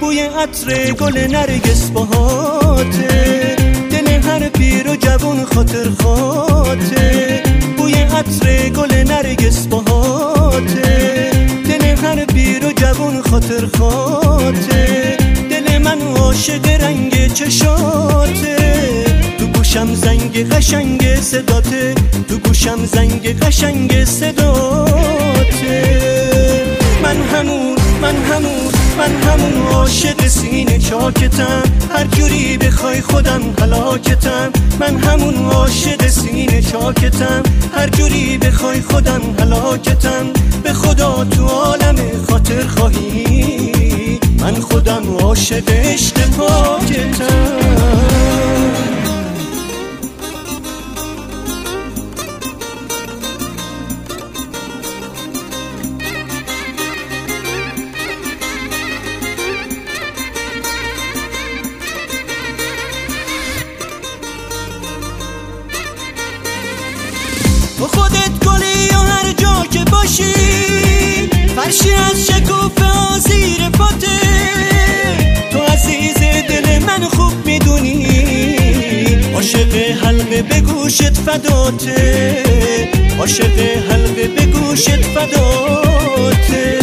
بوی عطر گل نرگس باهاته، دل هر پیر و جوون خاطر خاطه. بوی عطر گل نرگس باهاته، دل هر پیر و جوون خاطر خاطه. دل من عاشق رنگ چشاته، تو گوشم زنگ قشنگ صداته، تو گوشم زنگ قشنگ صداته. من همون عاشق سینه چاکتم، هر جوری بخوای خودم هلاکتم. من همون عاشق سینه چاکتم، هر جوری بخوای خودم هلاکتم. به خدا تو عالم خاطر خواهی، من خودم عاشق عشق پاکتم. تو خودت گلی و هر جا که باشی، فرشی از شکوفه زیر پاته. تو عزیز دل من خوب میدونی، عاشق حلقه به گوشت فداته، عاشق حلقه به گوشت فداته.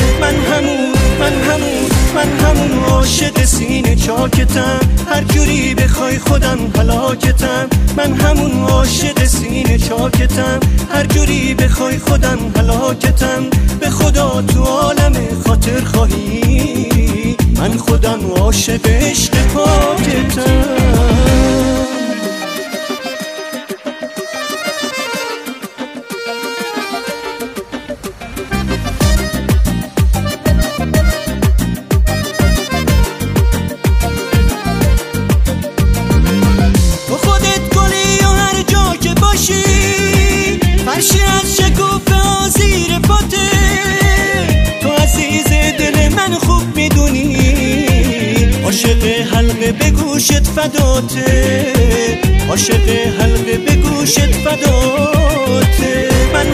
من همون عاشق سینه چاکتم، هر جوری بخوای خودم هلاکتم. من همون عاشق سینه چاکتم، هر جوری بخوای خودم هلاکتم. به خدا تو عالم خاطر خواهی، من خودم عاشق عشق پاکتم. فرشی از شکوفه زیر پاته، تو عزیز دل من خوب میدونی، عاشق حلقه به گوشت فداته، عاشق حلقه به گوشت فداته.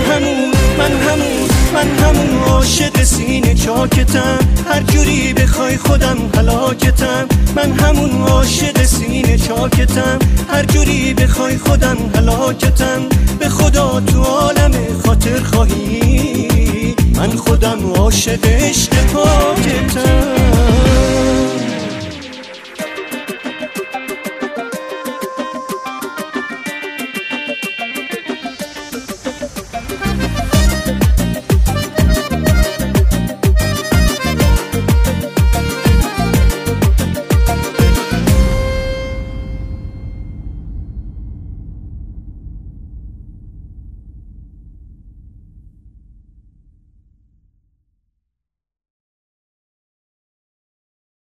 من همون عاشق سینه چاکتم، هر جوری بخوای خودم هلاکتم. من همون عاشق سینه چاکتم، هر جوری بخوای خودم هلاکتم. به خدا تو عالم خاطر خواهی، من خودم عاشق عشق